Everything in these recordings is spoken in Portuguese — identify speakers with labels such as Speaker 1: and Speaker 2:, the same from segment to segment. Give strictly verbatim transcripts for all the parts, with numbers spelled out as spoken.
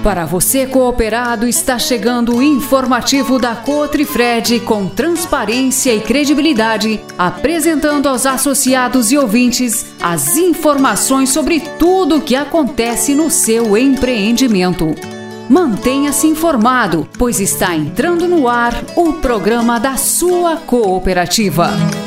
Speaker 1: Para você cooperado, está chegando o informativo da Cotrifred com transparência e credibilidade, apresentando aos associados e ouvintes as informações sobre tudo o que acontece no seu empreendimento. Mantenha-se informado, pois está entrando no ar o programa da sua cooperativa.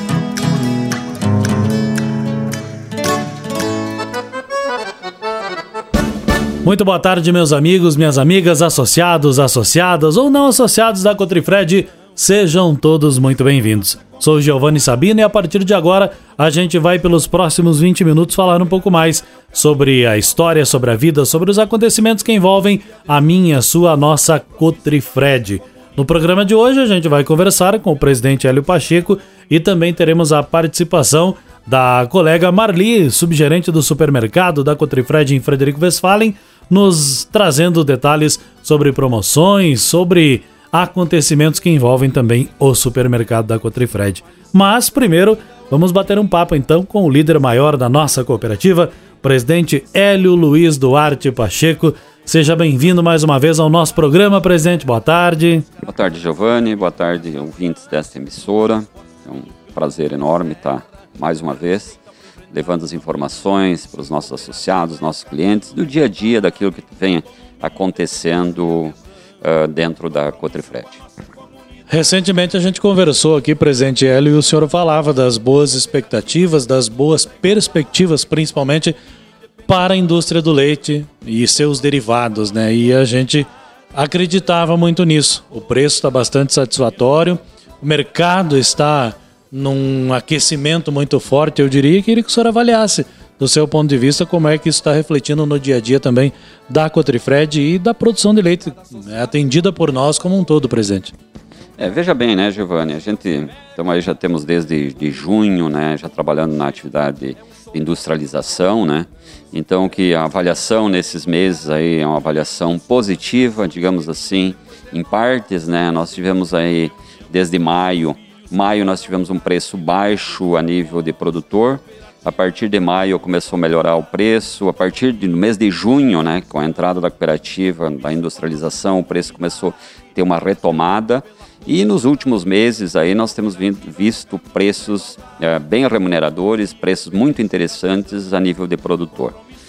Speaker 2: Muito boa tarde, meus amigos, minhas amigas, associados, associadas ou não associados da Cotrifred, sejam todos muito bem-vindos. Sou Giovanni Sabino e a partir de agora a gente vai pelos próximos vinte minutos falar um pouco mais sobre a história, sobre a vida, sobre os acontecimentos que envolvem a minha, a sua, a nossa Cotrifred. No programa de hoje a gente vai conversar com o presidente Hélio Pacheco e também teremos a participação da colega Marli, subgerente do supermercado da Cotrifred em Frederico Westphalen, nos trazendo detalhes sobre promoções, sobre acontecimentos que envolvem também o supermercado da Cotrifred. Mas primeiro vamos bater um papo então com o líder maior da nossa cooperativa, presidente Hélio Luiz Duarte Pacheco. Seja bem-vindo mais uma vez ao nosso programa, presidente. Boa tarde.
Speaker 3: Boa tarde, Giovanni. Boa tarde, ouvintes desta emissora. É um prazer enorme estar mais uma vez levando as informações para os nossos associados, nossos clientes, do dia a dia, daquilo que vem acontecendo uh, dentro da Cotrifred.
Speaker 2: Recentemente a gente conversou aqui, presidente Hélio, e o senhor falava das boas expectativas, das boas perspectivas, principalmente para a indústria do leite e seus derivados, né? E a gente acreditava muito nisso. O preço está bastante satisfatório, o mercado está num aquecimento muito forte, eu diria, e queria que o senhor avaliasse, do seu ponto de vista, como é que isso está refletindo no dia a dia também da Cotrifred e da produção de leite, né, atendida por nós como um todo, presidente.
Speaker 3: É, veja bem, né, Giovanni, a gente então, aí já temos desde de junho, né, já trabalhando na atividade de industrialização, né, então que a avaliação nesses meses aí é uma avaliação positiva, digamos assim, em partes, né, nós tivemos aí desde maio, Maio nós tivemos um preço baixo a nível de produtor. A partir de maio começou a melhorar o preço. A partir do mês de junho, né, com a entrada da cooperativa, da industrialização, o preço começou a ter uma retomada. E nos últimos meses aí nós temos visto preços é, bem remuneradores, preços muito interessantes a nível de produtor.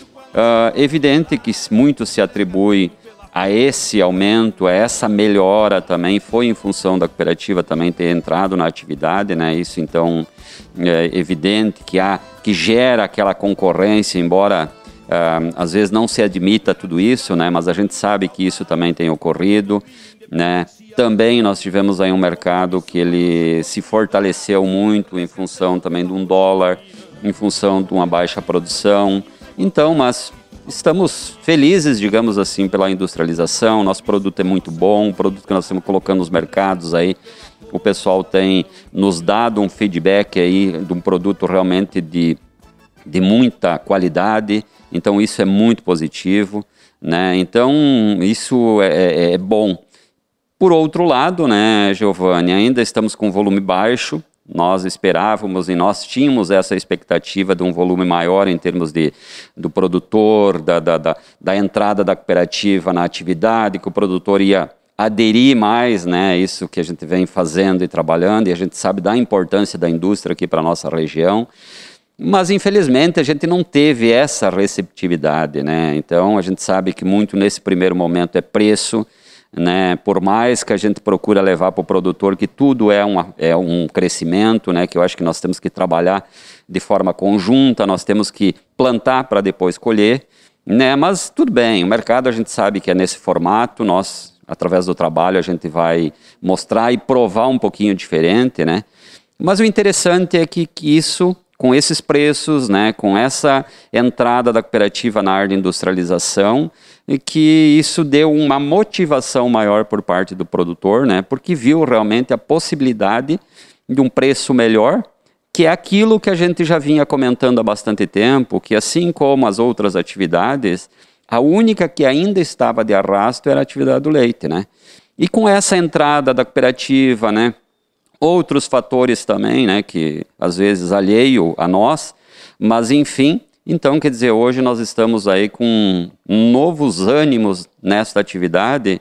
Speaker 3: Uh, evidente que muito se atribui a esse aumento, a essa melhora também, foi em função da cooperativa também ter entrado na atividade, né? Isso então é evidente que, há, que gera aquela concorrência, embora uh, às vezes não se admita tudo isso, né? Mas a gente sabe que isso também tem ocorrido, né? Também nós tivemos aí um mercado que ele se fortaleceu muito em função também de um dólar, em função de uma baixa produção, então, mas estamos felizes, digamos assim, pela industrialização. Nosso produto é muito bom, o produto que nós estamos colocando nos mercados aí, o pessoal tem nos dado um feedback aí de um produto realmente de, de muita qualidade, então isso é muito positivo, né? Então isso é, é bom. Por outro lado, né, Giovanni, ainda estamos com volume baixo. Nós esperávamos e nós tínhamos essa expectativa de um volume maior em termos de, do produtor, da, da, da, da entrada da cooperativa na atividade, que o produtor ia aderir mais, né, isso que a gente vem fazendo e trabalhando, e a gente sabe da importância da indústria aqui para a nossa região, mas infelizmente a gente não teve essa receptividade, né, então a gente sabe que muito nesse primeiro momento é preço, né, por mais que a gente procura levar para o produtor que tudo é, uma, é um crescimento, né, que eu acho que nós temos que trabalhar de forma conjunta, nós temos que plantar para depois colher, né, mas tudo bem, o mercado a gente sabe que é nesse formato, nós, através do trabalho, a gente vai mostrar e provar um pouquinho diferente, né, mas o interessante é que, que isso, com esses preços, né, com essa entrada da cooperativa na área de industrialização, e que isso deu uma motivação maior por parte do produtor, né, porque viu realmente a possibilidade de um preço melhor, que é aquilo que a gente já vinha comentando há bastante tempo, que assim como as outras atividades, a única que ainda estava de arrasto era a atividade do leite, né? E com essa entrada da cooperativa, né, outros fatores também, né, que às vezes alheio a nós, mas enfim, Então, quer dizer, hoje nós estamos aí com novos ânimos nesta atividade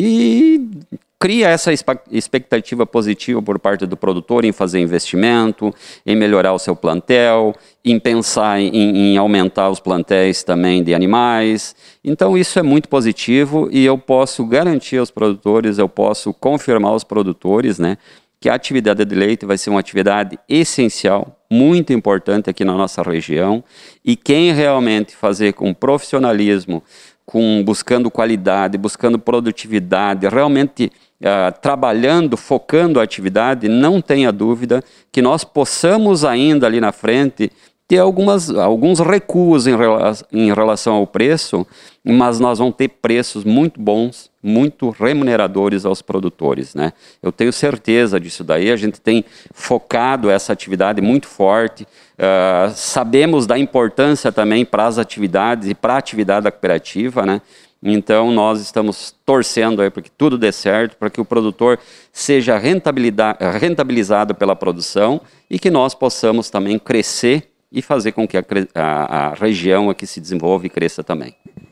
Speaker 3: e cria essa expectativa positiva por parte do produtor em fazer investimento, em melhorar o seu plantel, em pensar em, em aumentar os plantéis também de animais. Então isso é muito positivo e eu posso garantir aos produtores, eu posso confirmar aos produtores, né, que a atividade de leite vai ser uma atividade essencial, muito importante aqui na nossa região, e quem realmente fazer com profissionalismo, com, buscando qualidade, buscando produtividade, realmente Uh, trabalhando, focando a atividade, não tenha dúvida que nós possamos ainda ali na frente ter algumas, alguns recuos em, rela em relação ao preço, mas nós vamos ter preços muito bons, muito remuneradores aos produtores, né? Eu tenho certeza disso daí, a gente tem focado essa atividade muito forte, uh, sabemos da importância também para as atividades e para a atividade da cooperativa, né? Então nós estamos torcendo aí para que tudo dê certo, para que o produtor seja rentabilizado pela produção e que nós possamos também crescer e fazer com que a, a, a região aqui se desenvolva e cresça também.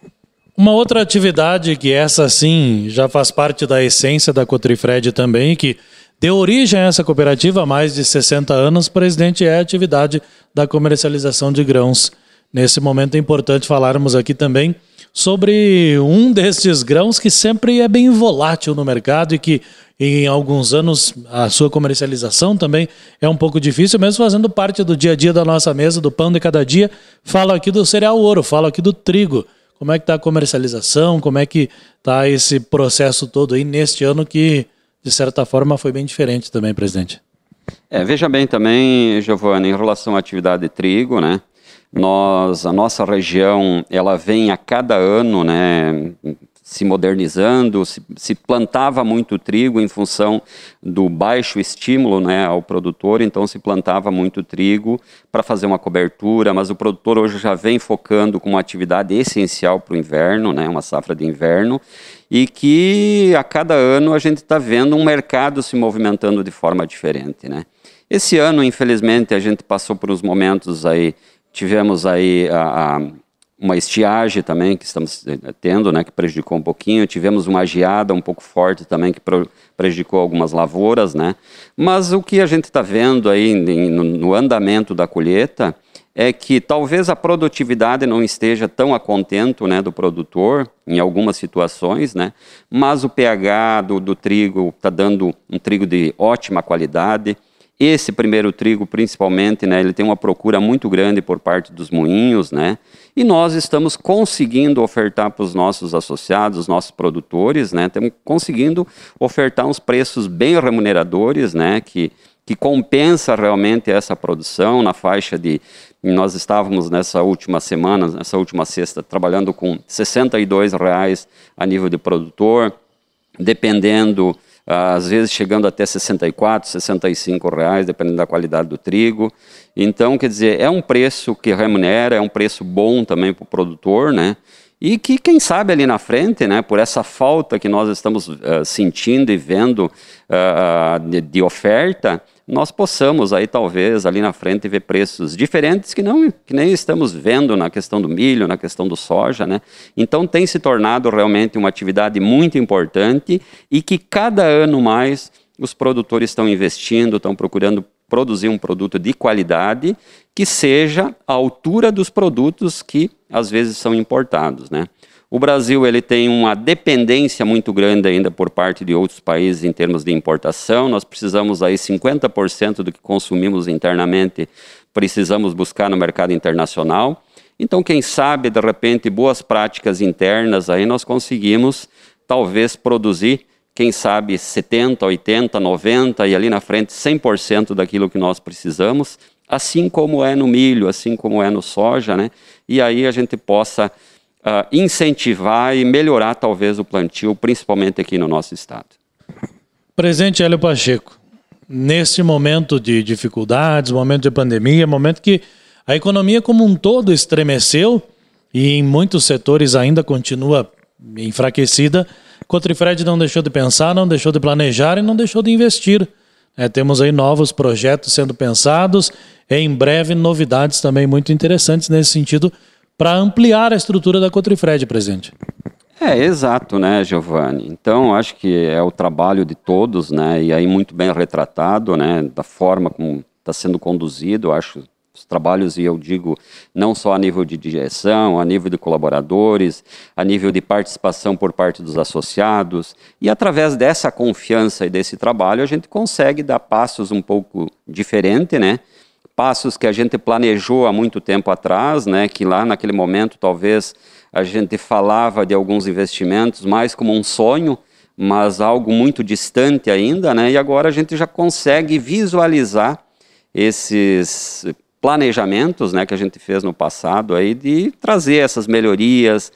Speaker 2: Uma outra atividade que essa sim já faz parte da essência da Cotrifred também, que deu origem a essa cooperativa há mais de sessenta anos, presidente, é a atividade da comercialização de grãos. Nesse momento é importante falarmos aqui também sobre um destes grãos que sempre é bem volátil no mercado e que em alguns anos a sua comercialização também é um pouco difícil, mesmo fazendo parte do dia a dia da nossa mesa, do pão de cada dia. Falo aqui do cereal ouro, falo aqui do trigo. Como é que está a comercialização, como é que está esse processo todo aí neste ano que, de certa forma, foi bem diferente também, presidente?
Speaker 3: É, veja bem também, Giovanni, em relação à atividade de trigo, né? Nós, a nossa região, ela vem a cada ano, né, se modernizando, se, se plantava muito trigo em função do baixo estímulo, né, ao produtor, então se plantava muito trigo para fazer uma cobertura, mas o produtor hoje já vem focando com uma atividade essencial para o inverno, né, uma safra de inverno, e que a cada ano a gente está vendo um mercado se movimentando de forma diferente, né. Esse ano, infelizmente, a gente passou por uns momentos aí. Tivemos aí a, a, uma estiagem também que estamos tendo, né, que prejudicou um pouquinho. Tivemos uma geada um pouco forte também que prejudicou algumas lavouras, né? Mas o que a gente está vendo aí no, no andamento da colheita é que talvez a produtividade não esteja tão a contento, né, do produtor em algumas situações, né? Mas o pH do, do trigo está dando um trigo de ótima qualidade. Esse primeiro trigo, principalmente, né, ele tem uma procura muito grande por parte dos moinhos, né, e nós estamos conseguindo ofertar para os nossos associados, os nossos produtores, né, estamos conseguindo ofertar uns preços bem remuneradores, né, que, que compensa realmente essa produção na faixa de... Nós estávamos nessa última semana, nessa última sexta, trabalhando com sessenta e dois reais a nível de produtor, dependendo... às vezes chegando até sessenta e quatro, sessenta e cinco reais, dependendo da qualidade do trigo. Então, quer dizer, é um preço que remunera, é um preço bom também para o produtor, né? E que, quem sabe, ali na frente, né, por essa falta que nós estamos uh, sentindo e vendo uh, de, de oferta, nós possamos aí talvez ali na frente ver preços diferentes que, não, que nem estamos vendo na questão do milho, na questão do soja, né? Então tem se tornado realmente uma atividade muito importante e que cada ano mais os produtores estão investindo, estão procurando produzir um produto de qualidade que seja à altura dos produtos que às vezes são importados, né? O Brasil ele tem uma dependência muito grande ainda por parte de outros países em termos de importação. Nós precisamos aí cinquenta por cento do que consumimos internamente, precisamos buscar no mercado internacional. Então, quem sabe, de repente, boas práticas internas, aí nós conseguimos talvez produzir, quem sabe, setenta, oitenta, noventa e ali na frente cem por cento daquilo que nós precisamos, assim como é no milho, assim como é no soja, né? E aí a gente possa Uh, incentivar e melhorar talvez o plantio, principalmente aqui no nosso estado.
Speaker 2: Presidente Hélio Pacheco, neste momento de dificuldades, momento de pandemia, momento que a economia como um todo estremeceu e em muitos setores ainda continua enfraquecida, Cotrifred não deixou de pensar, não deixou de planejar e não deixou de investir É, temos aí novos projetos sendo pensados, em breve novidades também muito interessantes nesse sentido, para ampliar a estrutura da Cotrifred, presidente.
Speaker 3: É, exato, né, Giovanni? Então, acho que é o trabalho de todos, né, e aí muito bem retratado, né, da forma como está sendo conduzido, acho, os trabalhos, e eu digo, não só a nível de direção, a nível de colaboradores, a nível de participação por parte dos associados, e através dessa confiança e desse trabalho, a gente consegue dar passos um pouco diferentes, né, passos que a gente planejou há muito tempo atrás, né, que lá naquele momento talvez a gente falava de alguns investimentos mais como um sonho, mas algo muito distante ainda, né, e agora a gente já consegue visualizar esses planejamentos, né, que a gente fez no passado aí, de trazer essas melhorias,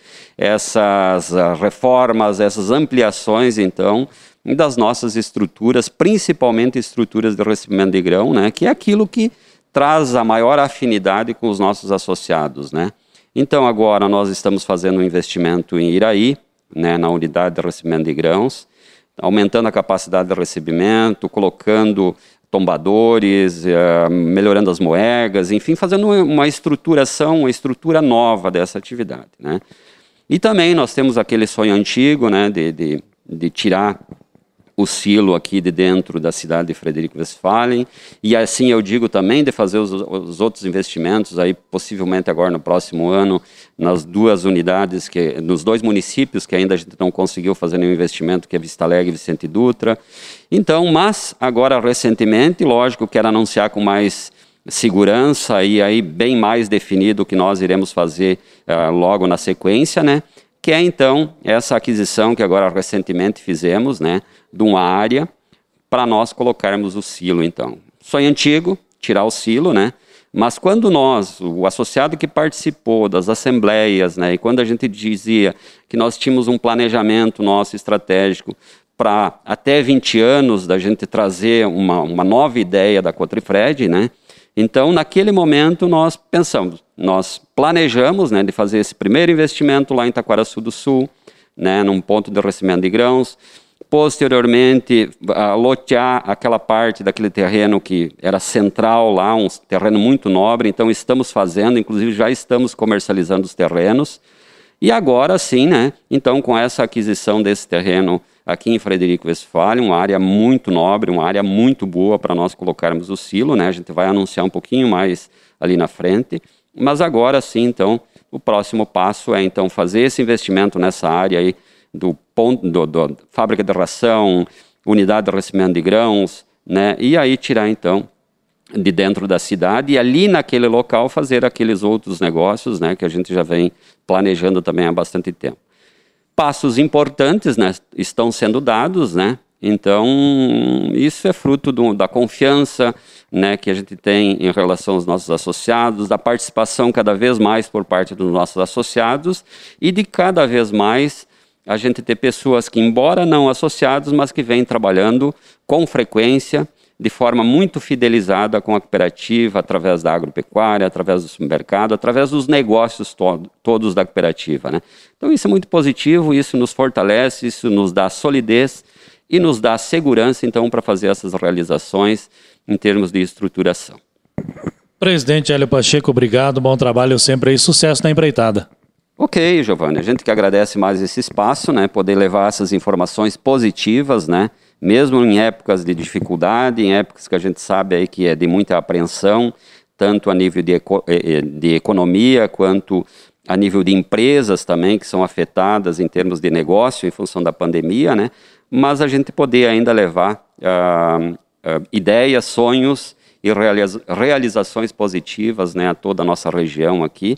Speaker 3: essas uh, reformas, essas ampliações, então, das nossas estruturas, principalmente estruturas de recebimento de grão, né, que é aquilo que traz a maior afinidade com os nossos associados, né. Então, agora nós estamos fazendo um investimento em Iraí, né, na unidade de recebimento de grãos, aumentando a capacidade de recebimento, colocando tombadores, uh, melhorando as moegas, enfim, fazendo uma estruturação, uma estrutura nova dessa atividade, né. E também nós temos aquele sonho antigo, né, de, de, de tirar o silo aqui de dentro da cidade de Frederico Westphalen, e assim eu digo também de fazer os, os outros investimentos, aí possivelmente agora no próximo ano, nas duas unidades, que, nos dois municípios que ainda a gente não conseguiu fazer nenhum investimento, que é Vista Alegre e Vicente Dutra. Então, mas agora recentemente, lógico, quero anunciar com mais segurança e aí bem mais definido o que nós iremos fazer uh, logo na sequência, né? Que é então essa aquisição que agora recentemente fizemos, né, de uma área para nós colocarmos o silo, então. Sonho antigo, tirar o silo, né, mas quando nós, o associado que participou das assembleias, né, e quando a gente dizia que nós tínhamos um planejamento nosso estratégico para até vinte anos da gente trazer uma, uma nova ideia da Cotrifred, né, então, naquele momento, nós pensamos, nós planejamos, né, de fazer esse primeiro investimento lá em Taquaraçu do Sul, né, num ponto de recebimento de grãos, posteriormente, uh, lotear aquela parte daquele terreno que era central lá, um terreno muito nobre, então estamos fazendo, inclusive já estamos comercializando os terrenos, e agora sim, né, então com essa aquisição desse terreno aqui em Frederico Westphalen, uma área muito nobre, uma área muito boa para nós colocarmos o silo, né? A gente vai anunciar um pouquinho mais ali na frente, mas agora sim, então, o próximo passo é então fazer esse investimento nessa área aí do ponto, do, do fábrica de ração, unidade de recebimento de grãos, né? E aí tirar então de dentro da cidade e ali naquele local fazer aqueles outros negócios, né? Que a gente já vem planejando também há bastante tempo. Passos importantes, né, estão sendo dados, né, então isso é fruto do, da confiança, né, que a gente tem em relação aos nossos associados, da participação cada vez mais por parte dos nossos associados e de cada vez mais a gente ter pessoas que, embora não associados, mas que vêm trabalhando com frequência, de forma muito fidelizada com a cooperativa, através da agropecuária, através do supermercado, através dos negócios to- todos da cooperativa, né? Então isso é muito positivo, isso nos fortalece, isso nos dá solidez e nos dá segurança, então, para fazer essas realizações em termos de estruturação.
Speaker 2: Presidente Hélio Pacheco, obrigado, bom trabalho sempre e sucesso na empreitada.
Speaker 3: Ok, Giovanni, a gente que agradece mais esse espaço, né, poder levar essas informações positivas, né, mesmo em épocas de dificuldade, em épocas que a gente sabe aí que é de muita apreensão, tanto a nível de, eco, de economia, quanto a nível de empresas também, que são afetadas em termos de negócio em função da pandemia, né, mas a gente poder ainda levar uh, uh, ideias, sonhos e realiza- realizações positivas, né, a toda a nossa região aqui,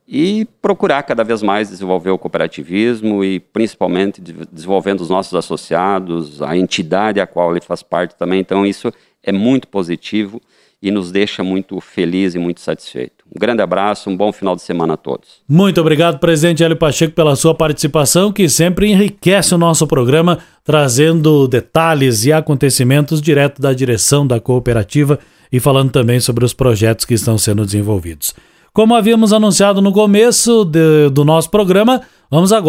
Speaker 3: e procurar cada vez mais desenvolver o cooperativismo e principalmente desenvolvendo os nossos associados, a entidade a qual ele faz parte também. Então isso é muito positivo e nos deixa muito feliz e muito satisfeito. Um grande abraço, um bom final de semana a todos.
Speaker 2: Muito obrigado, presidente Hélio Pacheco, pela sua participação, que sempre enriquece o nosso programa, trazendo detalhes e acontecimentos direto da direção da cooperativa e falando também sobre os projetos que estão sendo desenvolvidos. Como havíamos anunciado no começo de, do nosso programa, vamos agora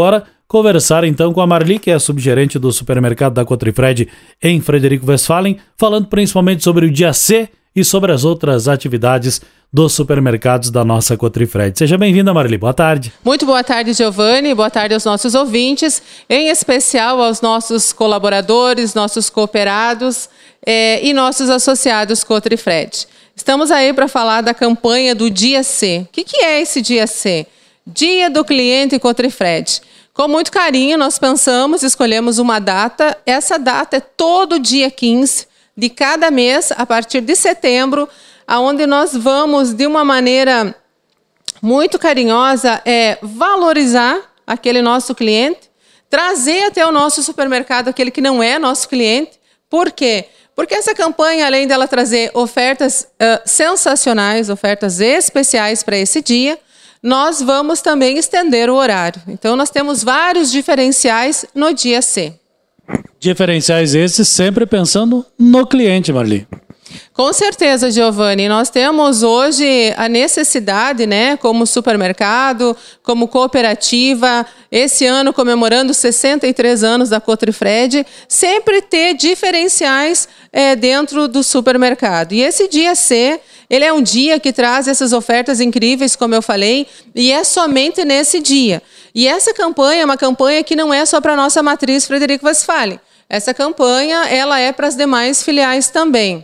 Speaker 2: conversar então com a Marli, que é a subgerente do supermercado da Cotrifred em Frederico Westphalen, falando principalmente sobre o dia C e sobre as outras atividades dos supermercados da nossa Cotrifred. Seja bem-vinda, Marli. Boa tarde.
Speaker 4: Muito boa tarde, Giovanni. Boa tarde aos nossos ouvintes, em especial aos nossos colaboradores, nossos cooperados eh, e nossos associados Cotrifred. Estamos aí para falar da campanha do Dia C. O que, que é esse Dia C? Dia do Cliente Cotrifred. Com muito carinho, nós pensamos, escolhemos uma data. Essa data é todo dia quinze de cada mês, a partir de setembro, aonde nós vamos, de uma maneira muito carinhosa, é, valorizar aquele nosso cliente, trazer até o nosso supermercado aquele que não é nosso cliente. Por quê? Porque essa campanha, além dela trazer ofertas uh, sensacionais, ofertas especiais para esse dia, nós vamos também estender o horário. Então, nós temos vários diferenciais no dia C.
Speaker 2: Diferenciais esses sempre pensando no cliente, Marli.
Speaker 4: Com certeza, Giovanni. Nós temos hoje a necessidade, né, como supermercado, como cooperativa, esse ano comemorando sessenta e três anos da Cotrifred, sempre ter diferenciais é, dentro do supermercado. E esse dia C, ele é um dia que traz essas ofertas incríveis, como eu falei, e é somente nesse dia. E essa campanha é uma campanha que não é só para a nossa matriz Frederico Westphalen. Essa campanha, ela é para as demais filiais também.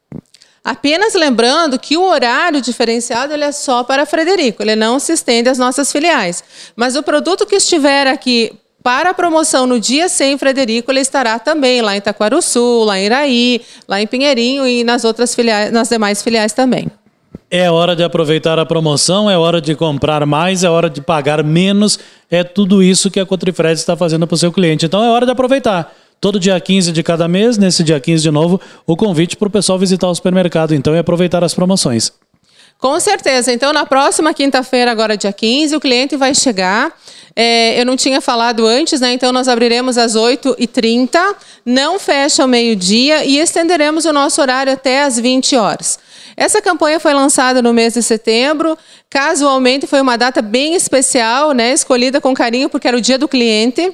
Speaker 4: Apenas lembrando que o horário diferenciado ele é só para Frederico, ele não se estende às nossas filiais. Mas o produto que estiver aqui para a promoção no dia C em Frederico, ele estará também lá em Taquarussu, lá em Iraí, lá em Pinheirinho e nas outras filiais, nas demais filiais também.
Speaker 2: É hora de aproveitar a promoção, é hora de comprar mais, é hora de pagar menos, é tudo isso que a Cotrifred está fazendo para o seu cliente. Então é hora de aproveitar. Todo dia quinze de cada mês, nesse dia quinze de novo, o convite para o pessoal visitar o supermercado, então, e aproveitar as promoções.
Speaker 4: Com certeza. Então, na próxima quinta-feira, agora dia quinze, o cliente vai chegar. É, eu não tinha falado antes, né? Então, nós abriremos às oito e trinta, não fecha ao meio-dia e estenderemos o nosso horário até às vinte horas. Essa campanha foi lançada no mês de setembro. Casualmente, foi uma data bem especial, né? Escolhida com carinho, porque era o dia do cliente.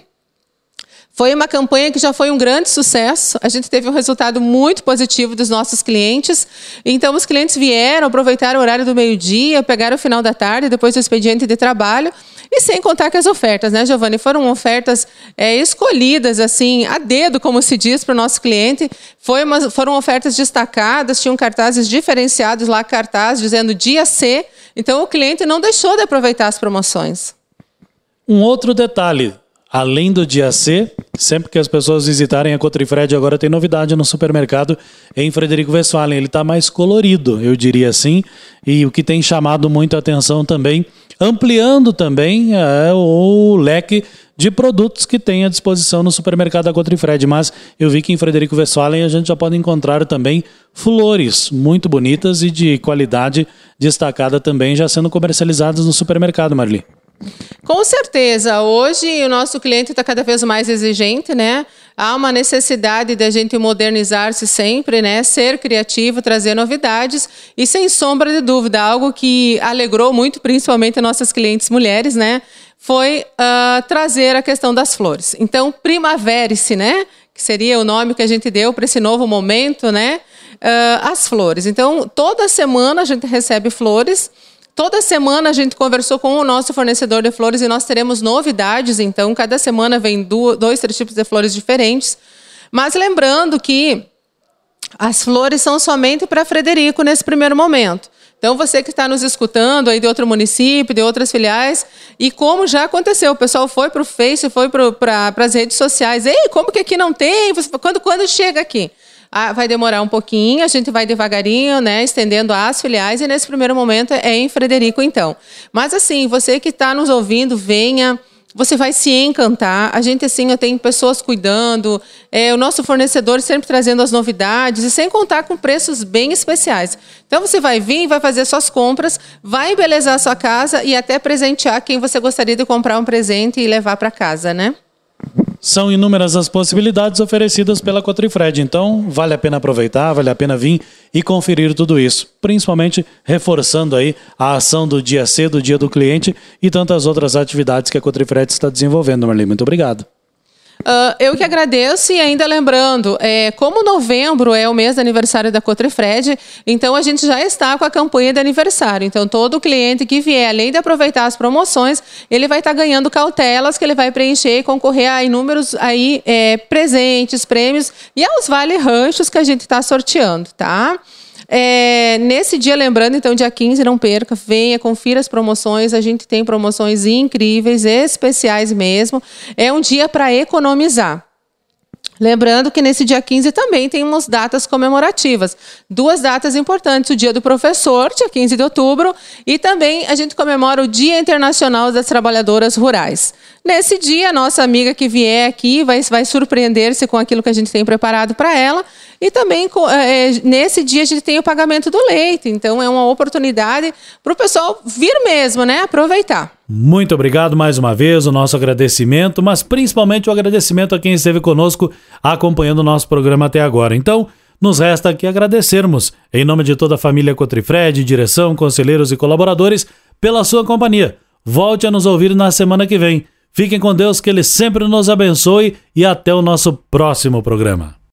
Speaker 4: Foi uma campanha que já foi um grande sucesso. A gente teve um resultado muito positivo dos nossos clientes. Então, os clientes vieram, aproveitaram o horário do meio-dia, pegaram o final da tarde, depois do expediente de trabalho. E sem contar que as ofertas, né, Giovanni? Foram ofertas é, escolhidas, assim, a dedo, como se diz, para o nosso cliente. Foi uma, foram ofertas destacadas, tinham cartazes diferenciados lá, cartaz dizendo dia C. Então, o cliente não deixou de aproveitar as promoções.
Speaker 2: Um outro detalhe. Além do dia C, sempre que as pessoas visitarem a Cotrifred, agora tem novidade no supermercado em Frederico Westphalen. Ele está mais colorido, eu diria assim, e o que tem chamado muito a atenção também, ampliando também é, o leque de produtos que tem à disposição no supermercado da Cotrifred. Mas eu vi que em Frederico Westphalen a gente já pode encontrar também flores muito bonitas e de qualidade destacada também, já sendo comercializadas no supermercado, Marli.
Speaker 4: Com certeza. Hoje o nosso cliente está cada vez mais exigente, né? Há uma necessidade de a gente modernizar-se sempre, né? Ser criativo, trazer novidades e, sem sombra de dúvida, algo que alegrou muito, principalmente nossas clientes mulheres, né? Foi uh, trazer a questão das flores. Então, primavera-se, né? Que seria o nome que a gente deu para esse novo momento, né? Uh, as flores. Então, toda semana a gente recebe flores. Toda semana a gente conversou com o nosso fornecedor de flores e nós teremos novidades. Então, cada semana vem dois, três tipos de flores diferentes. Mas lembrando que as flores são somente para Frederico nesse primeiro momento. Então, você que está nos escutando aí de outro município, de outras filiais, e como já aconteceu, o pessoal foi para o Face, foi para as redes sociais. Ei, como que aqui não tem? Quando, quando chega aqui? Ah, vai demorar um pouquinho, a gente vai devagarinho, né, estendendo as filiais, e nesse primeiro momento é em Frederico, então. Mas assim, você que está nos ouvindo, venha, você vai se encantar. A gente, assim, tem pessoas cuidando, é, o nosso fornecedor sempre trazendo as novidades, e sem contar com preços bem especiais. Então, você vai vir, vai fazer suas compras, vai embelezar a sua casa e até presentear quem você gostaria de comprar um presente e levar para casa, né?
Speaker 2: São inúmeras as possibilidades oferecidas pela Cotrifred, então vale a pena aproveitar, vale a pena vir e conferir tudo isso, principalmente reforçando aí a ação do Dia C, do Dia do Cliente e tantas outras atividades que a Cotrifred está desenvolvendo. Marli, muito obrigado.
Speaker 4: Uh, eu que agradeço e ainda lembrando, é, como novembro é o mês de aniversário da Cotrifred, então a gente já está com a campanha de aniversário. Então todo cliente que vier, além de aproveitar as promoções, ele vai estar ganhando cautelas que ele vai preencher e concorrer a inúmeros aí, é, presentes, prêmios e aos vale-ranchos que a gente está sorteando, tá? É, nesse dia, lembrando, então, dia quinze, não perca, venha, confira as promoções, a gente tem promoções incríveis, especiais mesmo, é um dia para economizar. Lembrando que nesse dia quinze também temos datas comemorativas. Duas datas importantes, o Dia do Professor, dia quinze de outubro, e também a gente comemora o Dia Internacional das Trabalhadoras Rurais. Nesse dia, a nossa amiga que vier aqui vai, vai surpreender-se com aquilo que a gente tem preparado para ela. E também, é, nesse dia, a gente tem o pagamento do leite. Então, é uma oportunidade para o pessoal vir mesmo, né? Aproveitar.
Speaker 2: Muito obrigado mais uma vez, o nosso agradecimento, mas principalmente o agradecimento a quem esteve conosco acompanhando o nosso programa até agora. Então, nos resta aqui agradecermos, em nome de toda a família Cotrifred, direção, conselheiros e colaboradores, pela sua companhia. Volte a nos ouvir na semana que vem. Fiquem com Deus, que Ele sempre nos abençoe e até o nosso próximo programa.